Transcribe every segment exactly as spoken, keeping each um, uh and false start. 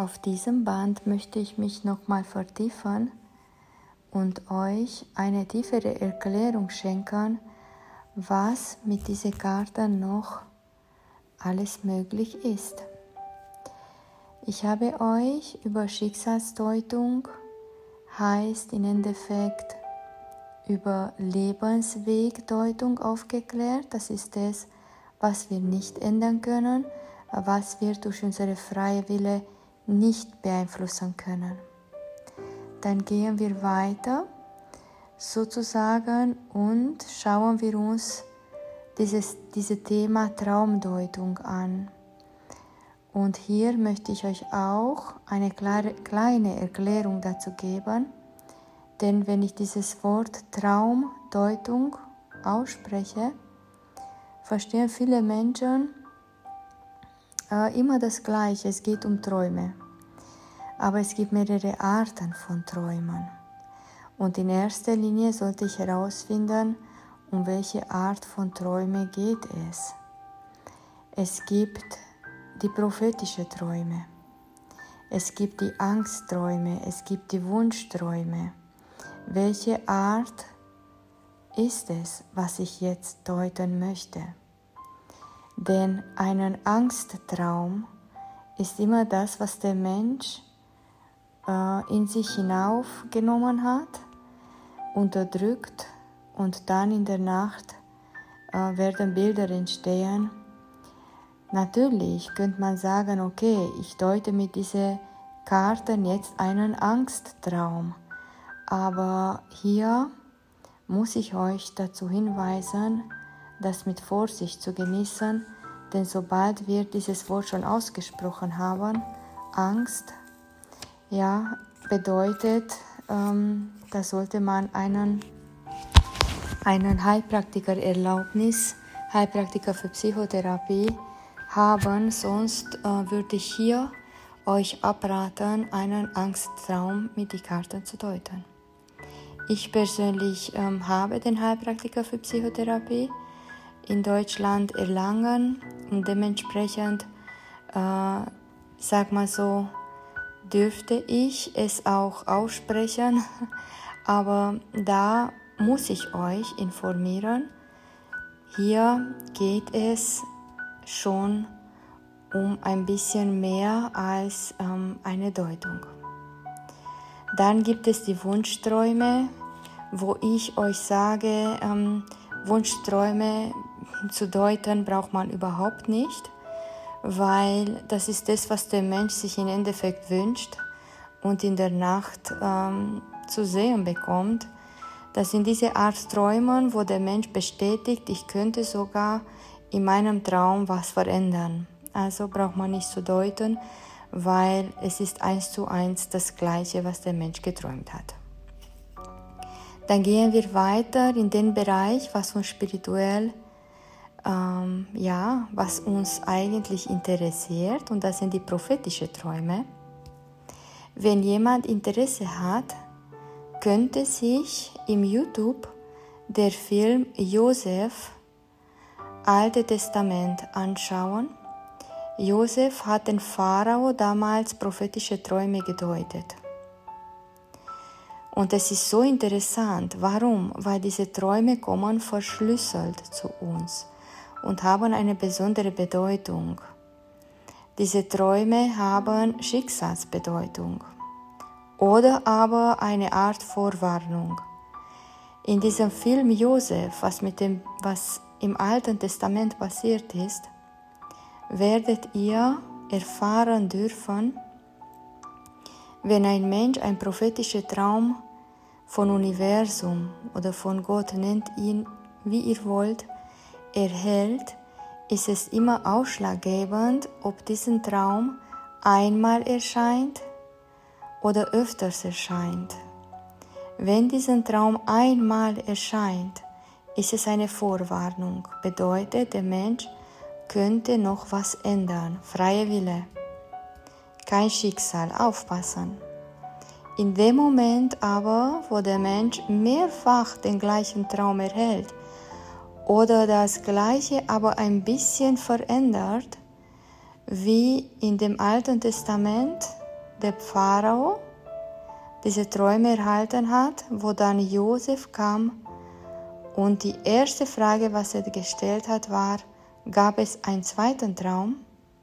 Auf diesem Band möchte ich mich nochmal vertiefen und euch eine tiefere Erklärung schenken, was mit diesen Karten noch alles möglich ist. Ich habe euch über Schicksalsdeutung, heißt im Endeffekt über Lebenswegdeutung aufgeklärt. Das ist das, was wir nicht ändern können, was wir durch unsere freie Wille nicht beeinflussen können. Dann gehen wir weiter sozusagen und schauen wir uns dieses, dieses Thema Traumdeutung an. Und hier möchte ich euch auch eine klare, kleine Erklärung dazu geben, denn wenn ich dieses Wort Traumdeutung ausspreche, verstehen viele Menschen äh, immer das Gleiche, es geht um Träume. Aber es gibt mehrere Arten von Träumen. Und in erster Linie sollte ich herausfinden, um welche Art von Träume geht es. Es gibt die prophetischen Träume, es gibt die Angstträume, es gibt die Wunschträume. Welche Art ist es, was ich jetzt deuten möchte? Denn einen Angsttraum ist immer das, was der Mensch äh, in sich hinaufgenommen hat, unterdrückt und dann in der Nacht äh, werden Bilder entstehen. Natürlich könnte man sagen, okay, ich deute mit diesen Karten jetzt einen Angsttraum. Aber hier muss ich euch dazu hinweisen, das mit Vorsicht zu genießen, denn sobald wir dieses Wort schon ausgesprochen haben, Angst, ja, bedeutet, ähm, da sollte man einen, einen Heilpraktiker Erlaubnis, Heilpraktiker für Psychotherapie haben, sonst äh, würde ich hier euch abraten, einen Angsttraum mit den Karten zu deuten. Ich persönlich ähm, habe den Heilpraktiker für Psychotherapie in Deutschland erlangen und dementsprechend, äh, sag mal so, dürfte ich es auch aussprechen, aber da muss ich euch informieren, hier geht es schon um ein bisschen mehr als ähm, eine Deutung. Dann gibt es die Wunschträume, wo ich euch sage, ähm, Wunschträume zu deuten braucht man überhaupt nicht, weil das ist das, was der Mensch sich im Endeffekt wünscht und in der Nacht ähm, zu sehen bekommt. Das sind diese Art Träumen, wo der Mensch bestätigt, ich könnte sogar in meinem Traum was verändern. Also braucht man nicht zu deuten, weil es ist eins zu eins das Gleiche, was der Mensch geträumt hat. Dann gehen wir weiter in den Bereich, was uns spirituell, ähm, ja, was uns eigentlich interessiert, und das sind die prophetischen Träume. Wenn jemand Interesse hat, könnte sich im YouTube der Film Josef, Alte Testament, anschauen. Josef hat den Pharao damals prophetische Träume gedeutet. Und es ist so interessant. Warum? Weil diese Träume kommen verschlüsselt zu uns und haben eine besondere Bedeutung. Diese Träume haben Schicksalsbedeutung oder aber eine Art Vorwarnung. In diesem Film Josef, was, mit dem, was im Alten Testament passiert ist, werdet ihr erfahren dürfen, wenn ein Mensch einen prophetischen Traum von Universum oder von Gott, nennt ihn wie ihr wollt, erhält, ist es immer ausschlaggebend, ob diesen Traum einmal erscheint oder öfters erscheint. Wenn dieser Traum einmal erscheint, ist es eine Vorwarnung. Bedeutet, der Mensch könnte noch was ändern. Freie Wille. Kein Schicksal. Aufpassen. In dem Moment aber, wo der Mensch mehrfach den gleichen Traum erhält oder das Gleiche aber ein bisschen verändert, wie in dem Alten Testament, der Pharao diese Träume erhalten hat, wo dann Josef kam und die erste Frage, was er gestellt hat, war, gab es einen zweiten Traum?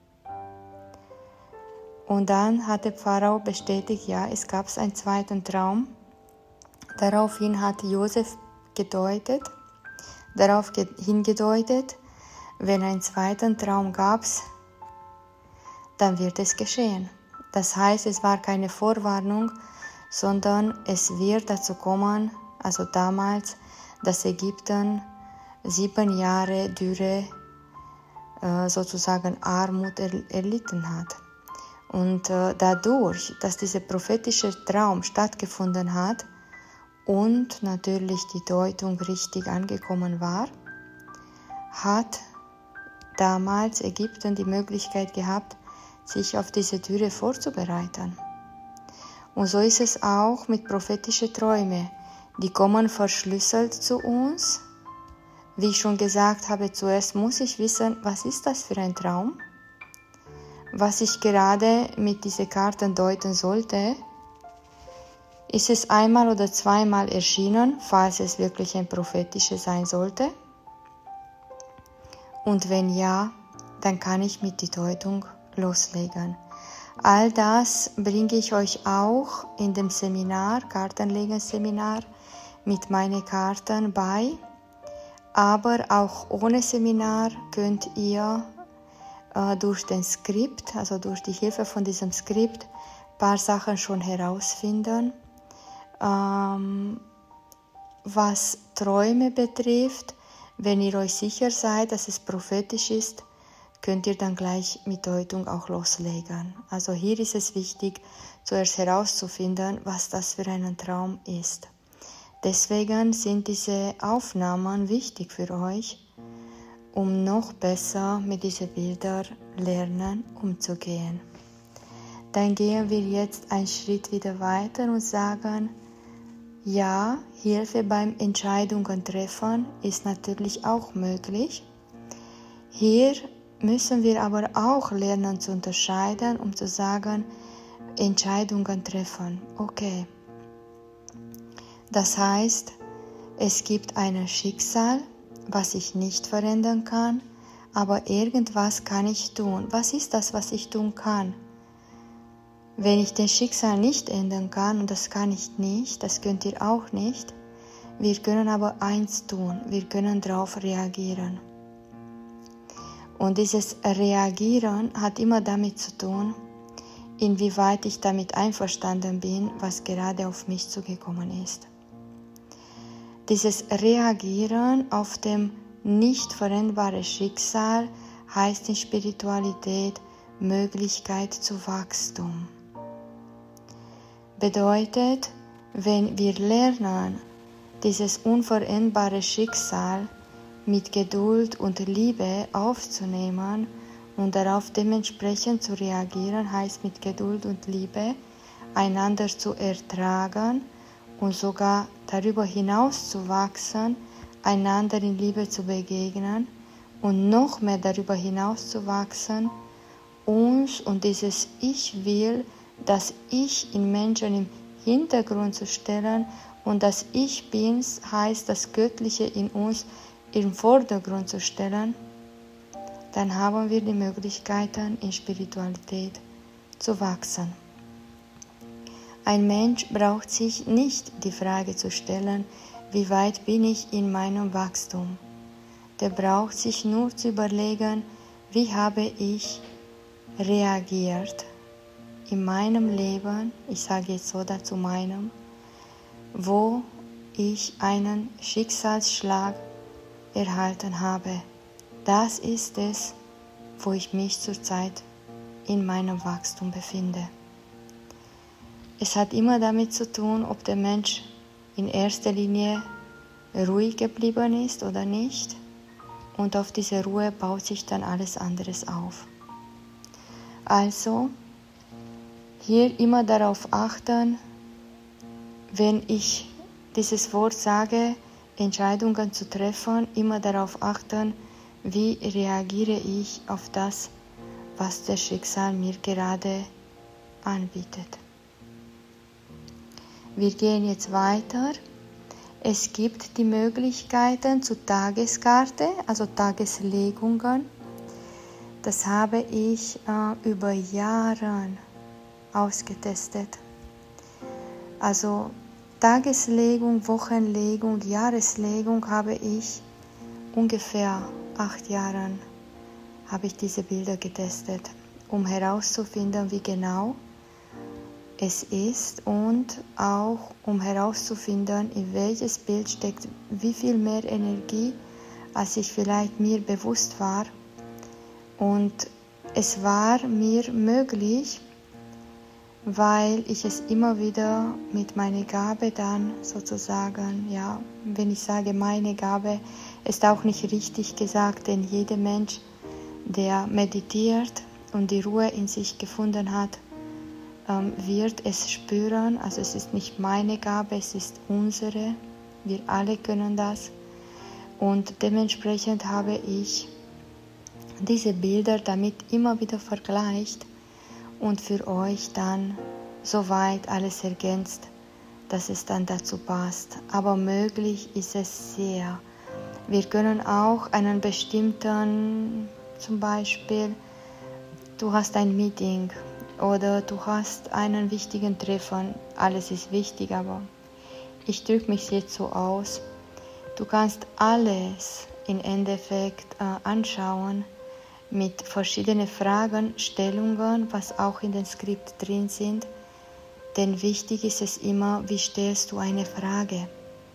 Und dann hat der Pharao bestätigt, ja, es gab einen zweiten Traum. Daraufhin hat Josef gedeutet, darauf hingedeutet, wenn einen zweiten Traum gab, dann wird es geschehen. Das heißt, es war keine Vorwarnung, sondern es wird dazu kommen, also damals, dass Ägypten sieben Jahre Dürre, äh, sozusagen Armut erlitten hat. Und äh, dadurch, dass dieser prophetische Traum stattgefunden hat und natürlich die Deutung richtig angekommen war, hat damals Ägypten die Möglichkeit gehabt, sich auf diese Dürre vorzubereiten. Und so ist es auch mit prophetischen Träumen. Die kommen verschlüsselt zu uns. Wie ich schon gesagt habe, zuerst muss ich wissen, was ist das für ein Traum? Was ich gerade mit diesen Karten deuten sollte, ist es einmal oder zweimal erschienen, falls es wirklich ein prophetisches sein sollte. Und wenn ja, dann kann ich mit der Deutung loslegen. All das bringe ich euch auch in dem Seminar, Kartenlegen-Seminar, mit meinen Karten bei. Aber auch ohne Seminar könnt ihr äh, durch den Skript, also durch die Hilfe von diesem Skript, ein paar Sachen schon herausfinden. Ähm, was Träume betrifft, wenn ihr euch sicher seid, dass es prophetisch ist, könnt ihr dann gleich mit Deutung auch loslegen. Also hier ist es wichtig, zuerst herauszufinden, was das für ein Traum ist. Deswegen sind diese Aufnahmen wichtig für euch, um noch besser mit diesen Bildern lernen umzugehen. Dann gehen wir jetzt einen Schritt wieder weiter und sagen, ja, Hilfe beim Entscheidungen treffen ist natürlich auch möglich. Hier müssen wir aber auch lernen zu unterscheiden, um zu sagen, Entscheidungen treffen. Okay. Das heißt, es gibt ein Schicksal, was ich nicht verändern kann, aber irgendwas kann ich tun. Was ist das, was ich tun kann? Wenn ich das Schicksal nicht ändern kann, und das kann ich nicht, das könnt ihr auch nicht, wir können aber eins tun, wir können darauf reagieren. Und dieses Reagieren hat immer damit zu tun, inwieweit ich damit einverstanden bin, was gerade auf mich zugekommen ist. Dieses Reagieren auf dem nicht veränderbaren Schicksal heißt in Spiritualität Möglichkeit zu Wachstum. Bedeutet, wenn wir lernen, dieses unveränderbare Schicksal mit Geduld und Liebe aufzunehmen und darauf dementsprechend zu reagieren, heißt mit Geduld und Liebe einander zu ertragen und sogar darüber hinaus zu wachsen, einander in Liebe zu begegnen und noch mehr darüber hinaus zu wachsen, uns und dieses Ich will, das Ich in Menschen im Hintergrund zu stellen und das Ich bin, heißt das Göttliche in uns im Vordergrund zu stellen, dann haben wir die Möglichkeiten in Spiritualität zu wachsen. Ein Mensch braucht sich nicht die Frage zu stellen, wie weit bin ich in meinem Wachstum. Der braucht sich nur zu überlegen, wie habe ich reagiert in meinem Leben, ich sage jetzt so dazu meinem, wo ich einen Schicksalsschlag erhalten habe. Das ist es, wo ich mich zurzeit in meinem Wachstum befinde. Es hat immer damit zu tun, ob der Mensch in erster Linie ruhig geblieben ist oder nicht. Und auf diese Ruhe baut sich dann alles andere auf. Also, hier immer darauf achten, wenn ich dieses Wort sage, Entscheidungen zu treffen, immer darauf achten, wie reagiere ich auf das, was das Schicksal mir gerade anbietet. Wir gehen jetzt weiter. Es gibt die Möglichkeiten zur Tageskarte, also Tageslegungen. Das habe ich äh, über Jahre ausgetestet. Also Tageslegung, Wochenlegung, Jahreslegung habe ich ungefähr acht Jahren habe ich diese Bilder getestet, um herauszufinden, wie genau es ist und auch um herauszufinden, in welches Bild steckt wie viel mehr Energie, als ich vielleicht mir bewusst war. Und es war mir möglich, weil ich es immer wieder mit meiner Gabe dann sozusagen, ja, wenn ich sage meine Gabe, ist auch nicht richtig gesagt, denn jeder Mensch, der meditiert und die Ruhe in sich gefunden hat, ähm, wird es spüren. Also es ist nicht meine Gabe, es ist unsere. Wir alle können das. Und dementsprechend habe ich diese Bilder damit immer wieder vergleicht und für euch dann soweit alles ergänzt, dass es dann dazu passt. Aber möglich ist es sehr. Wir können auch einen bestimmten, zum Beispiel, du hast ein Meeting oder du hast einen wichtigen Treffen. Alles ist wichtig, aber ich drücke mich jetzt so aus. Du kannst alles im Endeffekt äh, anschauen mit verschiedenen Fragen, Stellungen, was auch in dem Skript drin sind. Denn wichtig ist es immer, wie stellst du eine Frage?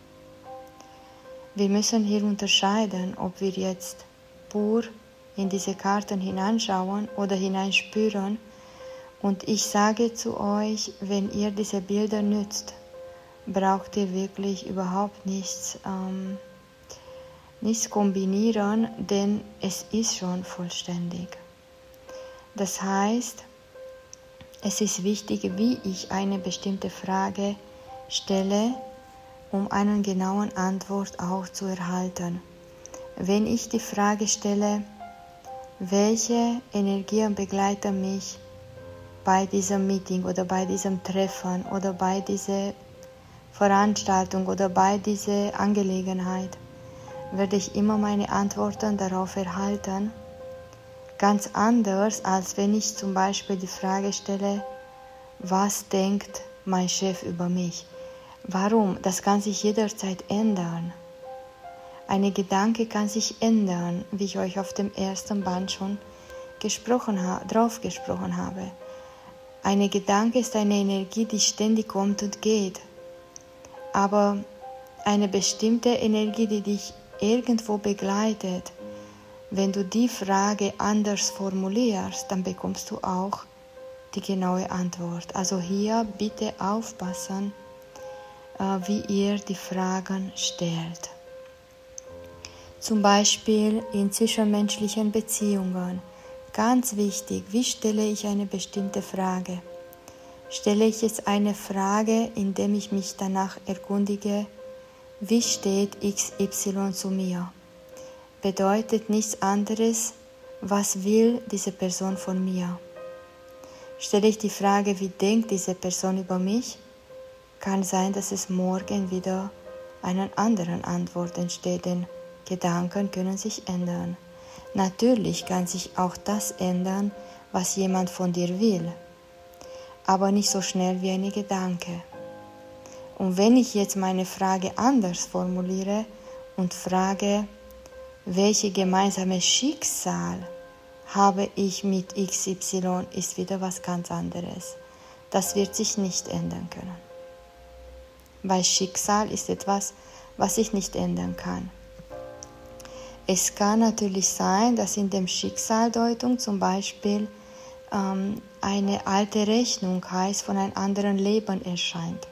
Wir müssen hier unterscheiden, ob wir jetzt pur in diese Karten hineinschauen oder hineinspüren. Und ich sage zu euch, wenn ihr diese Bilder nützt, braucht ihr wirklich überhaupt nichts, ähm, nichts kombinieren, denn es ist schon vollständig. Das heißt, es ist wichtig, wie ich eine bestimmte Frage stelle, um eine genaue Antwort auch zu erhalten. Wenn ich die Frage stelle, welche Energien begleiten mich bei diesem Meeting oder bei diesem Treffen oder bei dieser Veranstaltung oder bei dieser Angelegenheit, werde ich immer meine Antworten darauf erhalten. Ganz anders, als wenn ich zum Beispiel die Frage stelle, was denkt mein Chef über mich? Warum? Das kann sich jederzeit ändern. Ein Gedanke kann sich ändern, wie ich euch auf dem ersten Band schon gesprochen ha- drauf gesprochen habe. Ein Gedanke ist eine Energie, die ständig kommt und geht. Aber eine bestimmte Energie, die dich irgendwo begleitet, wenn du die Frage anders formulierst, dann bekommst du auch die genaue Antwort. Also hier bitte aufpassen, wie ihr die Fragen stellt. Zum Beispiel in zwischenmenschlichen Beziehungen. Ganz wichtig, wie stelle ich eine bestimmte Frage? Stelle ich jetzt eine Frage, indem ich mich danach erkundige, wie steht X Y zu mir? Bedeutet nichts anderes, was will diese Person von mir? Stelle ich die Frage, wie denkt diese Person über mich? Kann sein, dass es morgen wieder eine andere Antwort entsteht, denn Gedanken können sich ändern. Natürlich kann sich auch das ändern, was jemand von dir will, aber nicht so schnell wie ein Gedanke. Und wenn ich jetzt meine Frage anders formuliere und frage, welche gemeinsame Schicksal habe ich mit X Y, ist wieder was ganz anderes. Das wird sich nicht ändern können. Weil Schicksal ist etwas, was ich nicht ändern kann. Es kann natürlich sein, dass in der Schicksaldeutung zum Beispiel ähm, eine alte Rechnung heißt, von einem anderen Leben erscheint.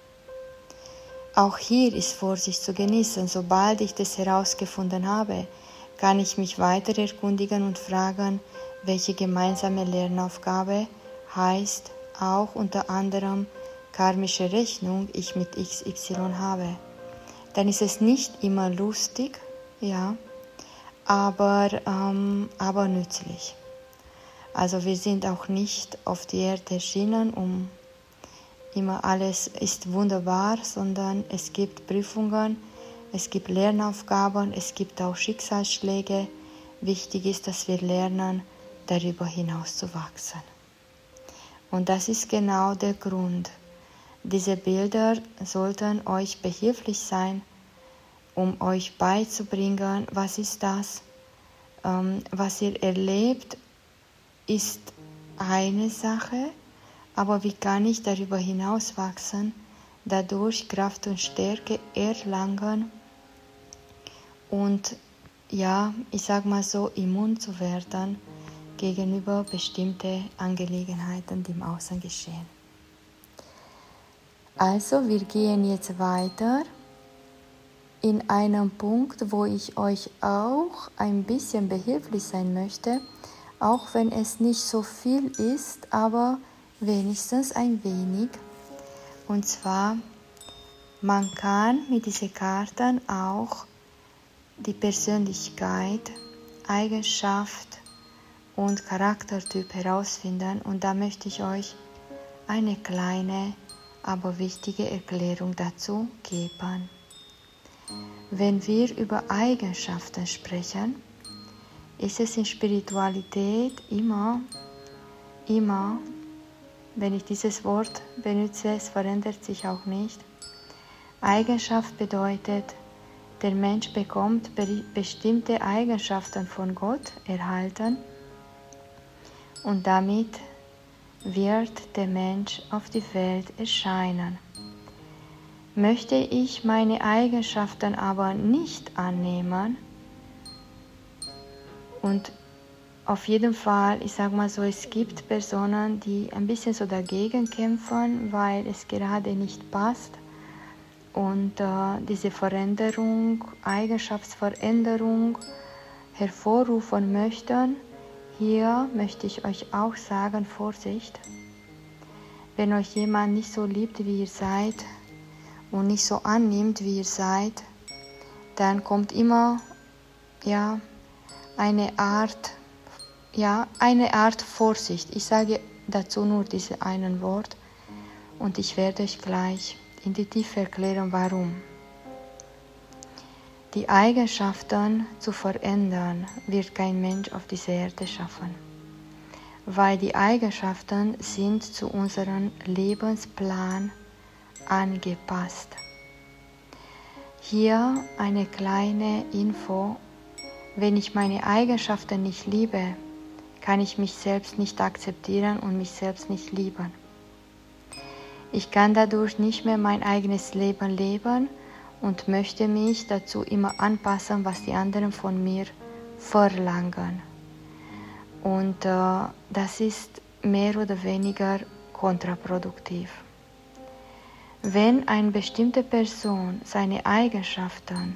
Auch hier ist Vorsicht zu genießen. Sobald ich das herausgefunden habe, kann ich mich weiter erkundigen und fragen, welche gemeinsame Lernaufgabe heißt auch unter anderem karmische Rechnung ich mit X Y habe. Dann ist es nicht immer lustig, ja, aber, ähm, aber nützlich. Also wir sind auch nicht auf die Erde erschienen, um immer alles ist wunderbar, sondern es gibt Prüfungen, es gibt Lernaufgaben, es gibt auch Schicksalsschläge. Wichtig ist, dass wir lernen, darüber hinaus zu wachsen. Und das ist genau der Grund. Diese Bilder sollten euch behilflich sein, um euch beizubringen, was ist das, ähm, was ihr erlebt, ist eine Sache, aber wie kann ich darüber hinaus wachsen, dadurch Kraft und Stärke erlangen und ja, ich sag mal so, immun zu werden gegenüber bestimmten Angelegenheiten, die im Außen geschehen. Also, wir gehen jetzt weiter in einem Punkt, wo ich euch auch ein bisschen behilflich sein möchte, auch wenn es nicht so viel ist, aber wenigstens ein wenig. Und zwar, man kann mit diesen Karten auch die Persönlichkeit, Eigenschaft und Charaktertyp herausfinden. Und da möchte ich euch eine kleine, aber wichtige Erklärung dazu geben. Wenn wir über Eigenschaften sprechen, ist es in Spiritualität immer, immer, wenn ich dieses Wort benutze, es verändert sich auch nicht. Eigenschaft bedeutet, der Mensch bekommt bestimmte Eigenschaften von Gott erhalten und damit wird der Mensch auf die Welt erscheinen. Möchte ich meine Eigenschaften aber nicht annehmen und auf jeden Fall, ich sage mal so, es gibt Personen, die ein bisschen so dagegen kämpfen, weil es gerade nicht passt und äh, diese Veränderung, Eigenschaftsveränderung hervorrufen möchten. Hier möchte ich euch auch sagen, Vorsicht, wenn euch jemand nicht so liebt, wie ihr seid und nicht so annimmt, wie ihr seid, dann kommt immer ja, eine Art, ja, eine Art Vorsicht. Ich sage dazu nur dieses einen Wort und ich werde euch gleich in die Tiefe erklären, warum. Die Eigenschaften zu verändern, wird kein Mensch auf dieser Erde schaffen, weil die Eigenschaften sind zu unserem Lebensplan angepasst. Hier eine kleine Info: Wenn ich meine Eigenschaften nicht liebe, kann ich mich selbst nicht akzeptieren und mich selbst nicht lieben. Ich kann dadurch nicht mehr mein eigenes Leben leben und möchte mich dazu immer anpassen, was die anderen von mir verlangen. Und äh, das ist mehr oder weniger kontraproduktiv. Wenn eine bestimmte Person seine Eigenschaften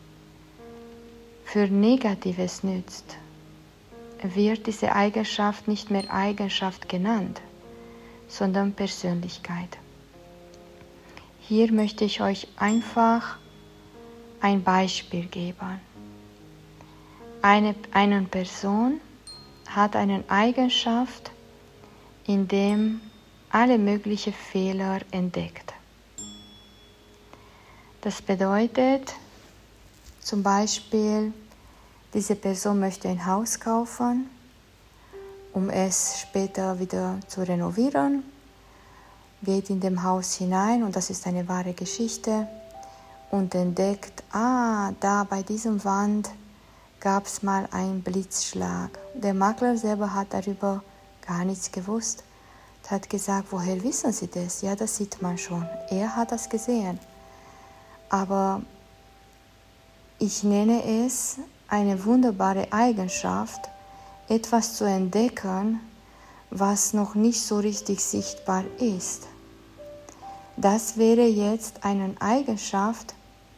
für Negatives nützt, wird diese Eigenschaft nicht mehr Eigenschaft genannt, sondern Persönlichkeit. Hier möchte ich euch einfach ein Beispiel geben. Eine, eine Person hat eine Eigenschaft, in der alle möglichen Fehler entdeckt. Das bedeutet zum Beispiel, diese Person möchte ein Haus kaufen, um es später wieder zu renovieren, geht in dem Haus hinein, und das ist eine wahre Geschichte, und entdeckt, ah, da bei diesem Wand gab es mal einen Blitzschlag. Der Makler selber hat darüber gar nichts gewusst. Er hat gesagt, woher wissen Sie das? Ja, das sieht man schon. Er hat das gesehen. Aber ich nenne es eine wunderbare Eigenschaft, etwas zu entdecken, was noch nicht so richtig sichtbar ist. Das wäre jetzt eine Eigenschaft,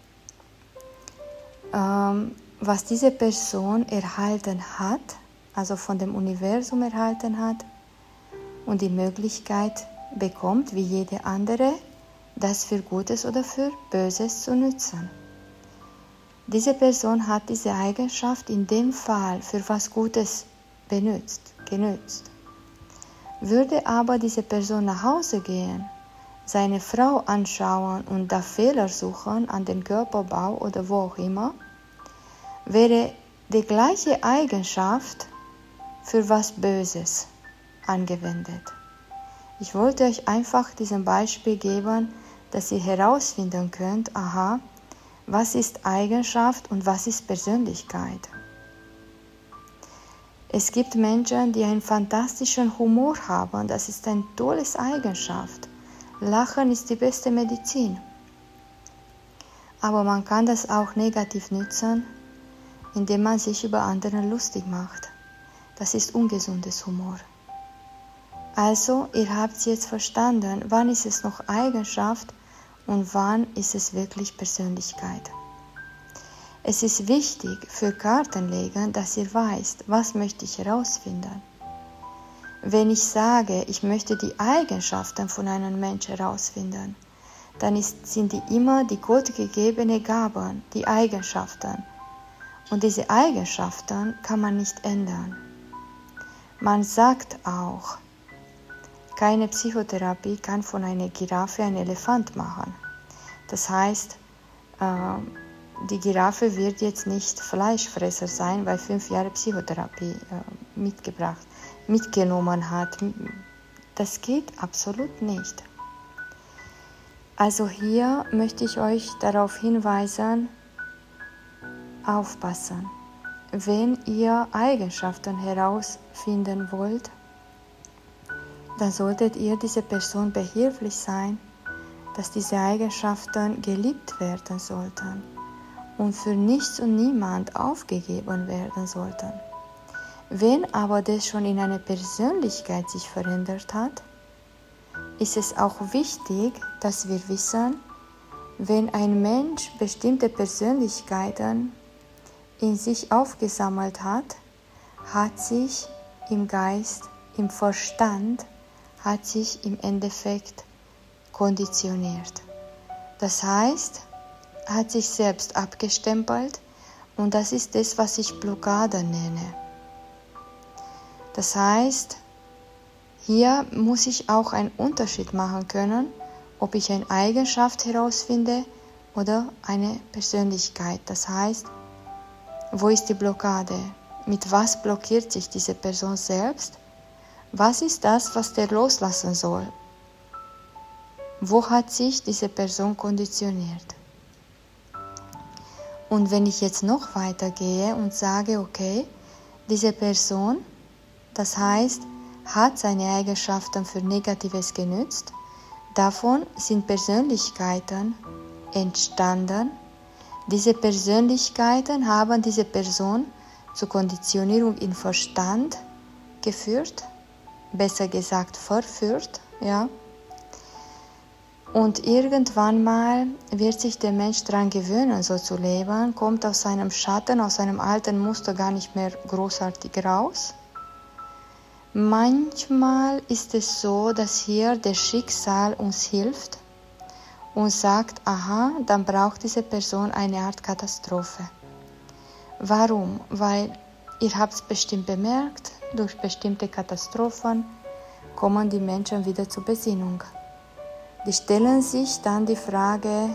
ähm, was diese Person erhalten hat, also von dem Universum erhalten hat und die Möglichkeit bekommt, wie jede andere, das für Gutes oder für Böses zu nutzen. Diese Person hat diese Eigenschaft in dem Fall für was Gutes benutzt, genutzt. Würde aber diese Person nach Hause gehen, seine Frau anschauen und da Fehler suchen an den Körperbau oder wo auch immer, wäre die gleiche Eigenschaft für was Böses angewendet. Ich wollte euch einfach diesen Beispiel geben, dass ihr herausfinden könnt, aha, was ist Eigenschaft und was ist Persönlichkeit. Es gibt Menschen, die einen fantastischen Humor haben, das ist eine tolle Eigenschaft. Lachen ist die beste Medizin. Aber man kann das auch negativ nutzen, indem man sich über andere lustig macht. Das ist ungesundes Humor. Also, ihr habt jetzt verstanden, wann ist es noch Eigenschaft und wann ist es wirklich Persönlichkeit. Es ist wichtig für Kartenlegen, dass ihr weißt, was möchte ich herausfinden. Wenn ich sage, ich möchte die Eigenschaften von einem Menschen herausfinden, dann ist, sind die immer die Gott gegebenen Gaben, die Eigenschaften. Und diese Eigenschaften kann man nicht ändern. Man sagt auch, keine Psychotherapie kann von einer Giraffe einen Elefant machen. Das heißt, die Giraffe wird jetzt nicht Fleischfresser sein, weil fünf Jahre Psychotherapie mitgebracht, mitgenommen hat. Das geht absolut nicht. Also hier möchte ich euch darauf hinweisen, aufpassen. Wenn ihr Eigenschaften herausfinden wollt, dann solltet ihr diese Person behilflich sein, dass diese Eigenschaften geliebt werden sollten und für nichts und niemand aufgegeben werden sollten. Wenn aber das schon in einer Persönlichkeit sich verändert hat, ist es auch wichtig, dass wir wissen, wenn ein Mensch bestimmte Persönlichkeiten in sich aufgesammelt hat, hat sich im Geist, im Verstand, hat sich im Endeffekt konditioniert. Das heißt, hat sich selbst abgestempelt und das ist das, was ich Blockade nenne. Das heißt, hier muss ich auch einen Unterschied machen können, ob ich eine Eigenschaft herausfinde oder eine Persönlichkeit. Das heißt, wo ist die Blockade? Mit was blockiert sich diese Person selbst? Was ist das, was der loslassen soll? Wo hat sich diese Person konditioniert? Und wenn ich jetzt noch weitergehe und sage, okay, diese Person, das heißt, hat seine Eigenschaften für Negatives genützt, davon sind Persönlichkeiten entstanden. Diese Persönlichkeiten haben diese Person zur Konditionierung im Verstand geführt, besser gesagt verführt, ja. Und irgendwann mal wird sich der Mensch daran gewöhnen, so zu leben, kommt aus seinem Schatten, aus seinem alten Muster gar nicht mehr großartig raus. Manchmal ist es so, dass hier das Schicksal uns hilft und sagt, aha, dann braucht diese Person eine Art Katastrophe. Warum? Weil ihr habt es bestimmt bemerkt, durch bestimmte Katastrophen kommen die Menschen wieder zur Besinnung. Die stellen sich dann die Frage,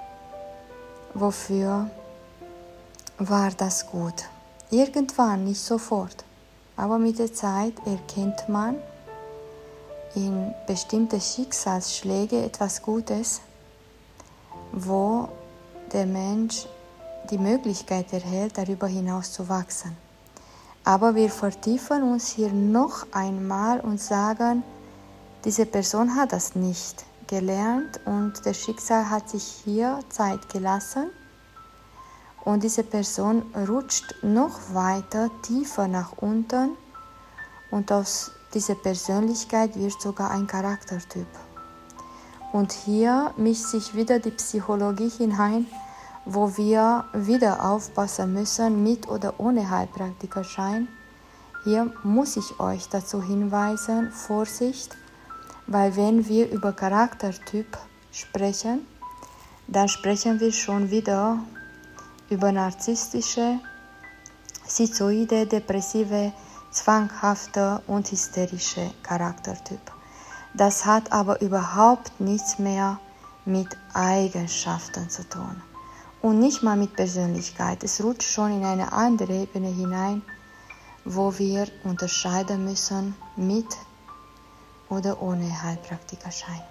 wofür war das gut? Irgendwann, nicht sofort, aber mit der Zeit erkennt man in bestimmte Schicksalsschläge etwas Gutes, wo der Mensch die Möglichkeit erhält, darüber hinaus zu wachsen. Aber wir vertiefen uns hier noch einmal und sagen, diese Person hat das nicht gelernt und das Schicksal hat sich hier Zeit gelassen und diese Person rutscht noch weiter, tiefer nach unten und aus dieser Persönlichkeit wird sogar ein Charaktertyp. Und hier mischt sich wieder die Psychologie hinein, wo wir wieder aufpassen müssen, mit oder ohne Heilpraktikerschein. Hier muss ich euch dazu hinweisen, Vorsicht, weil wenn wir über Charaktertyp sprechen, dann sprechen wir schon wieder über narzisstische, schizoide, depressive zwanghafter und hysterischer Charaktertyp. Das hat aber überhaupt nichts mehr mit Eigenschaften zu tun und nicht mal mit Persönlichkeit. Es rutscht schon in eine andere Ebene hinein, wo wir unterscheiden müssen mit oder ohne Heilpraktikerschein.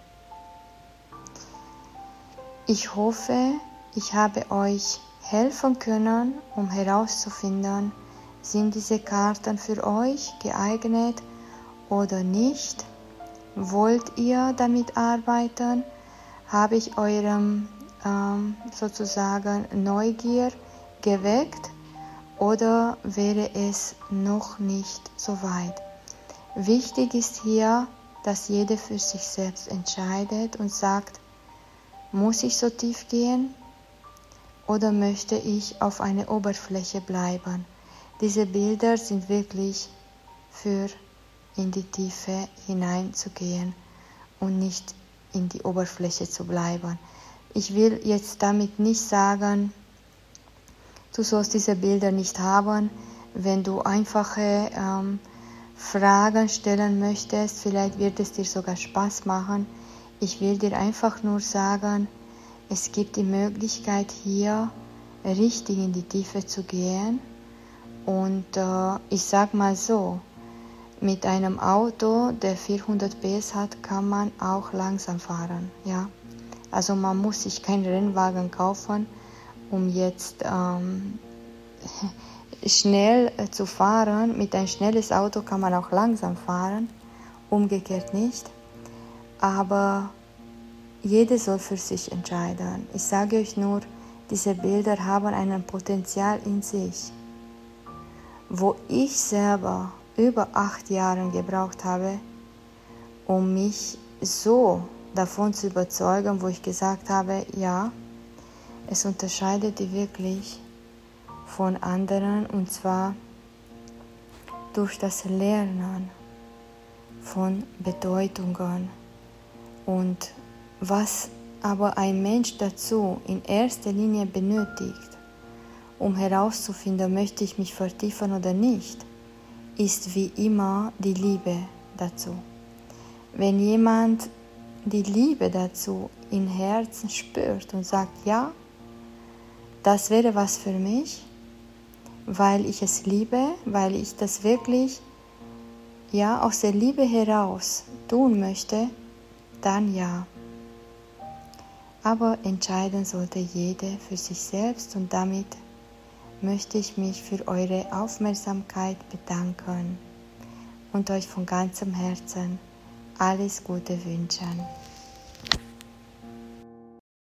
Ich hoffe, ich habe euch helfen können, um herauszufinden, sind diese Karten für euch geeignet oder nicht? Wollt ihr damit arbeiten? Habe ich eurem ähm, sozusagen Neugier geweckt oder wäre es noch nicht so weit? Wichtig ist hier, dass jeder für sich selbst entscheidet und sagt, muss ich so tief gehen oder möchte ich auf einer Oberfläche bleiben? Diese Bilder sind wirklich für in die Tiefe hineinzugehen und nicht in die Oberfläche zu bleiben. Ich will jetzt damit nicht sagen, du sollst diese Bilder nicht haben. Wenn du einfache ähm, Fragen stellen möchtest, vielleicht wird es dir sogar Spaß machen. Ich will dir einfach nur sagen, es gibt die Möglichkeit hier richtig in die Tiefe zu gehen. Und äh, ich sag mal so, mit einem Auto, der vierhundert P S hat, kann man auch langsam fahren. Ja? Also man muss sich keinen Rennwagen kaufen, um jetzt ähm, schnell äh, zu fahren. Mit einem schnelles Auto kann man auch langsam fahren, umgekehrt nicht. Aber jeder soll für sich entscheiden. Ich sage euch nur, diese Bilder haben ein Potenzial in sich, wo ich selber über acht Jahre gebraucht habe, um mich so davon zu überzeugen, wo ich gesagt habe, ja, es unterscheidet die wirklich von anderen, und zwar durch das Lernen von Bedeutungen. Und was aber ein Mensch dazu in erster Linie benötigt, um herauszufinden, möchte ich mich vertiefen oder nicht, ist wie immer die Liebe dazu. Wenn jemand die Liebe dazu im Herzen spürt und sagt, ja, das wäre was für mich, weil ich es liebe, weil ich das wirklich ja, aus der Liebe heraus tun möchte, dann ja. Aber entscheiden sollte jeder für sich selbst, und damit möchte ich mich für eure Aufmerksamkeit bedanken und euch von ganzem Herzen alles Gute wünschen.